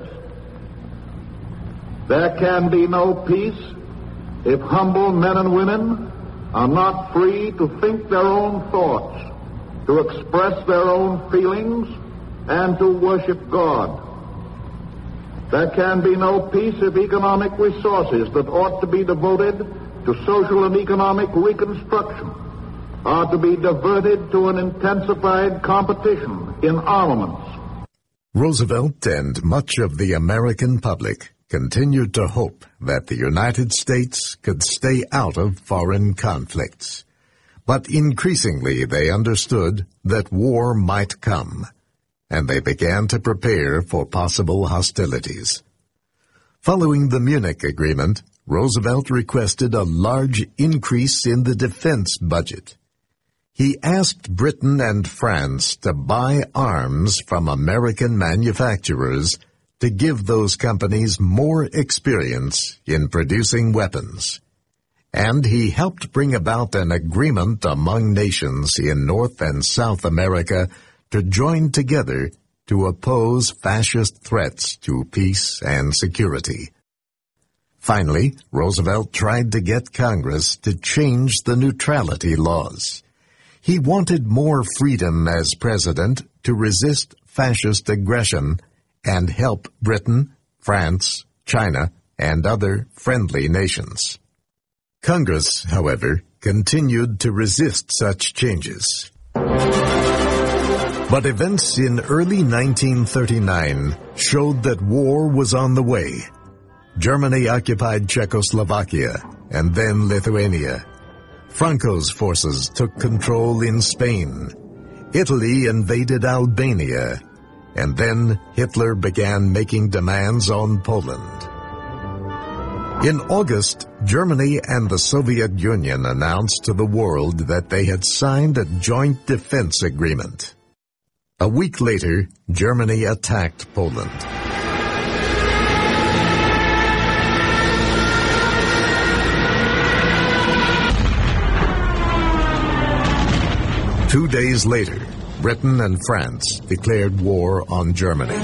There can be no peace if humble men and women are not free to think their own thoughts, to express their own feelings, and to worship God. There can be no peace if economic resources that ought to be devoted to social and economic reconstruction are to be diverted to an intensified competition in armaments. Roosevelt and much of the American public continued to hope that the United States could stay out of foreign conflicts. But increasingly they understood that war might come, and they began to prepare for possible hostilities. Following the Munich Agreement, Roosevelt requested a large increase in the defense budget. He asked Britain and France to buy arms from American manufacturers to give those companies more experience in producing weapons. And he helped bring about an agreement among nations in North and South America to join together to oppose fascist threats to peace and security. Finally, Roosevelt tried to get Congress to change the neutrality laws. He wanted more freedom as president to resist fascist aggression and help Britain, France, China, and other friendly nations. Congress, however, continued to resist such changes. But events in early nineteen thirty-nine showed that war was on the way. Germany occupied Czechoslovakia and then Lithuania. Franco's forces took control in Spain. Italy invaded Albania. And then Hitler began making demands on Poland. In August, Germany and the Soviet Union announced to the world that they had signed a joint defense agreement. A week later, Germany attacked Poland. Two days later, Britain and France declared war on Germany.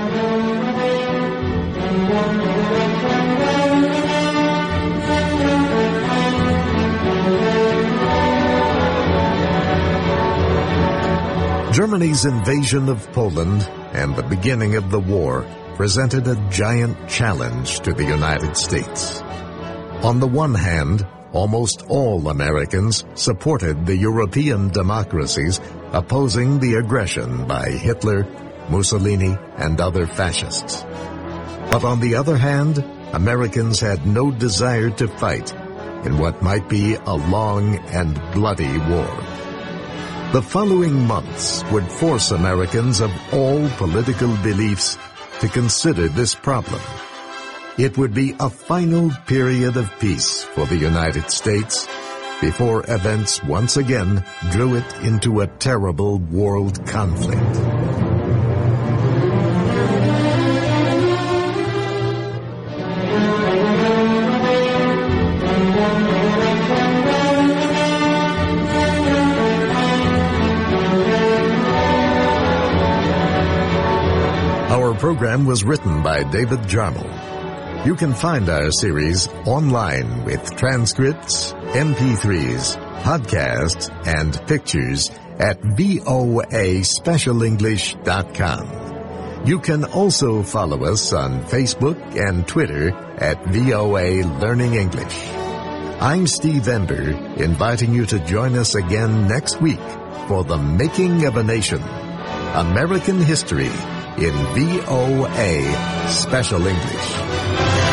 Germany's invasion of Poland and the beginning of the war presented a giant challenge to the United States. On the one hand, almost all Americans supported the European democracies opposing the aggression by Hitler, Mussolini, and other fascists. But on the other hand, Americans had no desire to fight in what might be a long and bloody war. The following months would force Americans of all political beliefs to consider this problem. It would be a final period of peace for the United States before events once again drew it into a terrible world conflict. Our program was written by David Jarmel. You can find our series online with transcripts, M P threes, podcasts, and pictures at voa special english dot com. You can also follow us on Facebook and Twitter at V O A Learning English. I'm Steve Ember, inviting you to join us again next week for The Making of a Nation, American History in V O A Special English.